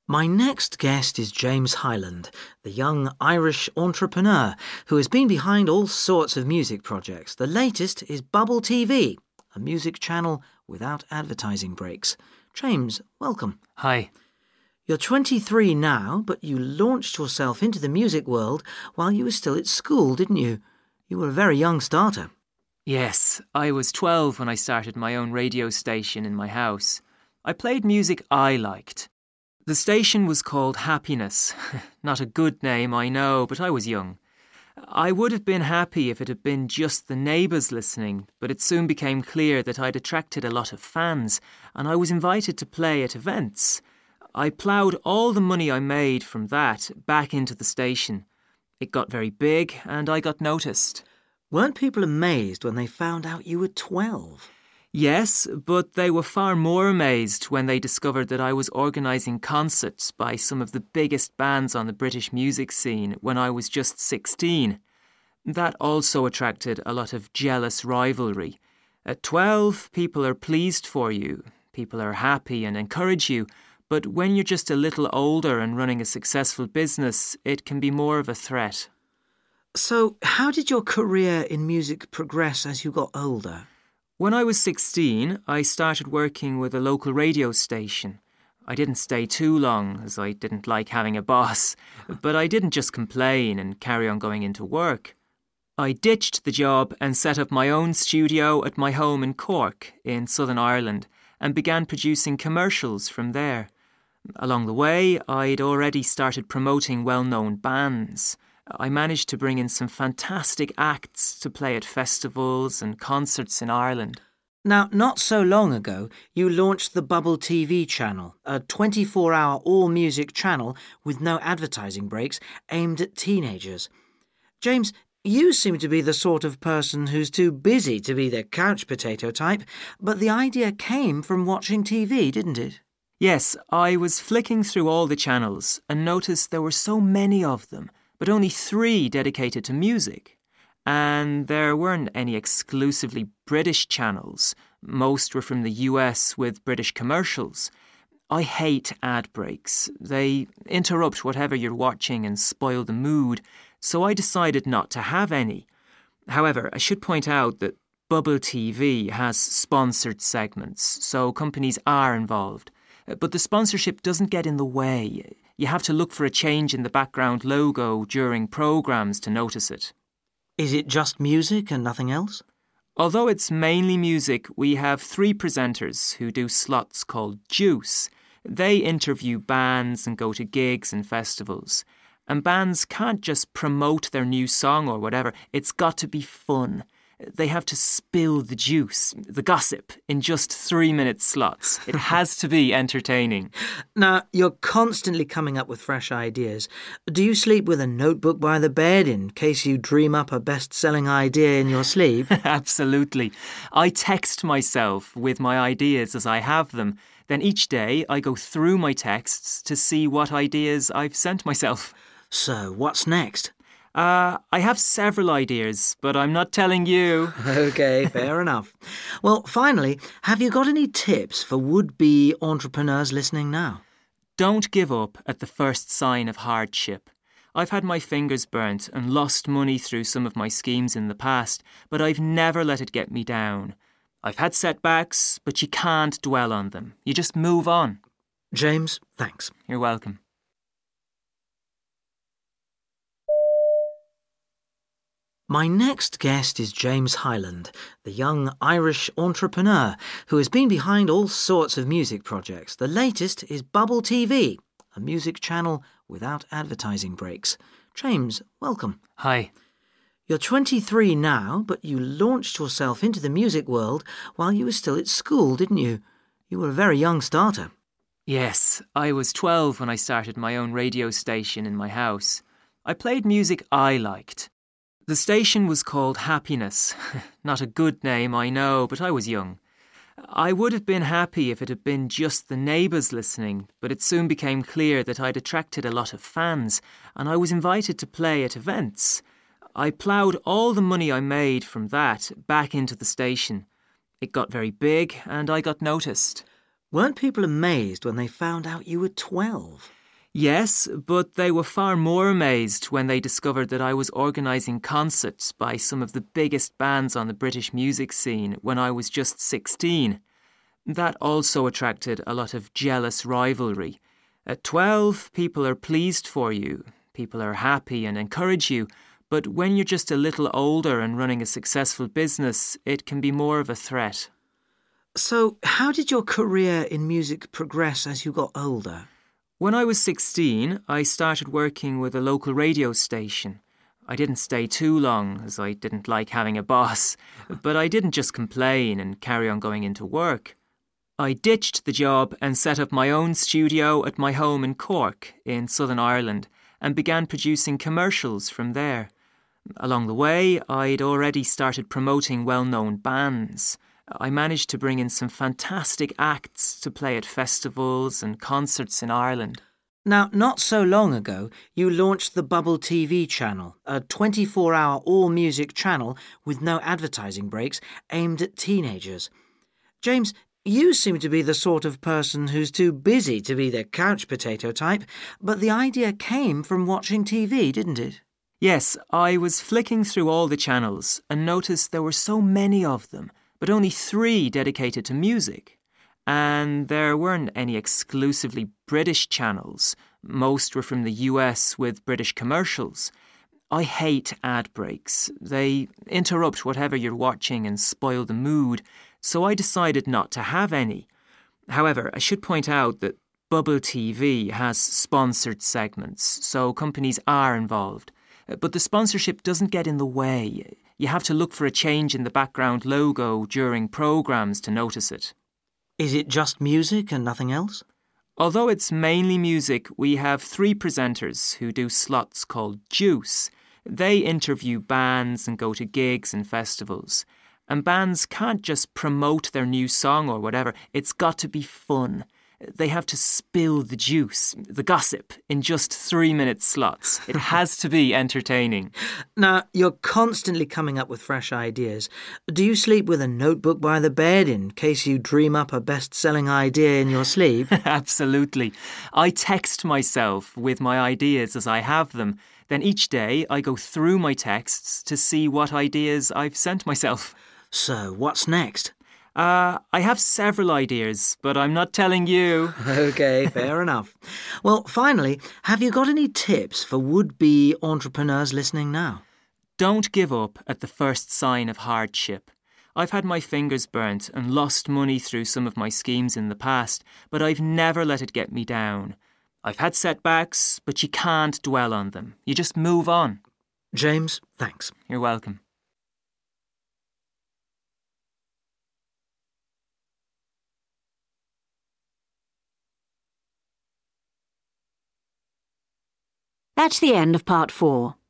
My next guest is James Hyland, the young Irish entrepreneur who has been behind all sorts of music projects. The latest is Bubble TV, a music channel without advertising breaks. James, welcome. Hi. You're 23 now, but you launched yourself into the music world while you were still at school, didn't you? You were a very young starter. Yes, I was 12 when I started my own radio station in my house. I played music I liked. The station was called Happiness. Not a good name, I know, but I was young. I would have been happy if it had been just the neighbours listening, but it soon became clear that I'd attracted a lot of fans, and I was invited to play at events. I ploughed all the money I made from that back into the station. It got very big, and I got noticed. Weren't people amazed when they found out you were 12? Yes, but they were far more amazed when they discovered that I was organising concerts by some of the biggest bands on the British music scene when I was just 16. That also attracted a lot of jealous rivalry. At 12, people are pleased for you, people are happy and encourage you, but when you're just a little older and running a successful business, it can be more of a threat. So, how did your career in music progress as you got older? When I was 16, I started working with a local radio station. I didn't stay too long, as I didn't like having a boss, but I didn't just complain and carry on going into work. I ditched the job and set up my own studio at my home in Cork, in Southern Ireland, and began producing commercials from there. Along the way, I'd already started promoting well-known bands. I managed to bring in some fantastic acts to play at festivals and concerts in Ireland. Now, not so long ago, you launched the Bubble TV channel, a 24-hour all-music channel with no advertising breaks aimed at teenagers. James, you seem to be the sort of person who's too busy to be the couch potato type, but the idea came from watching TV, didn't it? Yes, I was flicking through all the channels and noticed there were so many of them, but only 3 dedicated to music. And there weren't any exclusively British channels. Most were from the US with British commercials. I hate ad breaks. They interrupt whatever you're watching and spoil the mood, so I decided not to have any. However, I should point out that Bubble TV has sponsored segments, so companies are involved. But the sponsorship doesn't get in the way. You have to look for a change in the background logo during programmes to notice it. Is it just music and nothing else? Although it's mainly music, we have 3 presenters who do slots called Juice. They interview bands and go to gigs and festivals. And bands can't just promote their new song or whatever. It's got to be fun. They have to spill the juice, the gossip, in just 3-minute slots. It has to be entertaining. Now, you're constantly coming up with fresh ideas. Do you sleep with a notebook by the bed in case you dream up a best-selling idea in your sleep? Absolutely. I text myself with my ideas as I have them. Then each day I go through my texts to see what ideas I've sent myself. So, what's next? I have several ideas, but I'm not telling you. OK, fair enough. Well, finally, have you got any tips for would-be entrepreneurs listening now? Don't give up at the first sign of hardship. I've had my fingers burnt and lost money through some of my schemes in the past, but I've never let it get me down. I've had setbacks, but you can't dwell on them. You just move on. James, thanks. You're welcome. My next guest is James Hyland, the young Irish entrepreneur who has been behind all sorts of music projects. The latest is Bubble TV, a music channel without advertising breaks. James, welcome. Hi. You're 23 now, but you launched yourself into the music world while you were still at school, didn't you? You were a very young starter. Yes, I was 12 when I started my own radio station in my house. I played music I liked. The station was called Happiness. Not a good name, I know, but I was young. I would have been happy if it had been just the neighbours listening, but it soon became clear that I'd attracted a lot of fans, and I was invited to play at events. I ploughed all the money I made from that back into the station. It got very big, and I got noticed. Weren't people amazed when they found out you were 12? Yes, but they were far more amazed when they discovered that I was organising concerts by some of the biggest bands on the British music scene when I was just 16. That also attracted a lot of jealous rivalry. At 12, people are pleased for you, people are happy and encourage you, but when you're just a little older and running a successful business, it can be more of a threat. So, how did your career in music progress as you got older? When I was 16, I started working with a local radio station. I didn't stay too long, as I didn't like having a boss, but I didn't just complain and carry on going into work. I ditched the job and set up my own studio at my home in Cork, in Southern Ireland, and began producing commercials from there. Along the way, I'd already started promoting well-known bands. I managed to bring in some fantastic acts to play at festivals and concerts in Ireland. Now, not so long ago, you launched the Bubble TV channel, a 24-hour all-music channel with no advertising breaks aimed at teenagers. James, you seem to be the sort of person who's too busy to be the couch potato type, but the idea came from watching TV, didn't it? Yes, I was flicking through all the channels and noticed there were so many of them, but only 3 dedicated to music. And there weren't any exclusively British channels. Most were from the US with British commercials. I hate ad breaks. They interrupt whatever you're watching and spoil the mood, so I decided not to have any. However, I should point out that Bubble TV has sponsored segments, so companies are involved. But the sponsorship doesn't get in the way. You have to look for a change in the background logo during programmes to notice it. Is it just music and nothing else? Although it's mainly music, we have 3 presenters who do slots called Juice. They interview bands and go to gigs and festivals. And bands can't just promote their new song or whatever. It's got to be fun. They have to spill the juice, the gossip, in just 3-minute slots. It has to be entertaining. Now, you're constantly coming up with fresh ideas. Do you sleep with a notebook by the bed in case you dream up a best-selling idea in your sleep? Absolutely. I text myself with my ideas as I have them. Then each day I go through my texts to see what ideas I've sent myself. So, what's next? I have several ideas, but I'm not telling you. OK, fair enough. Well, finally, have you got any tips for would-be entrepreneurs listening now? Don't give up at the first sign of hardship. I've had my fingers burnt and lost money through some of my schemes in the past, but I've never let it get me down. I've had setbacks, but you can't dwell on them. You just move on. James, thanks. You're welcome. That's the end of part 4.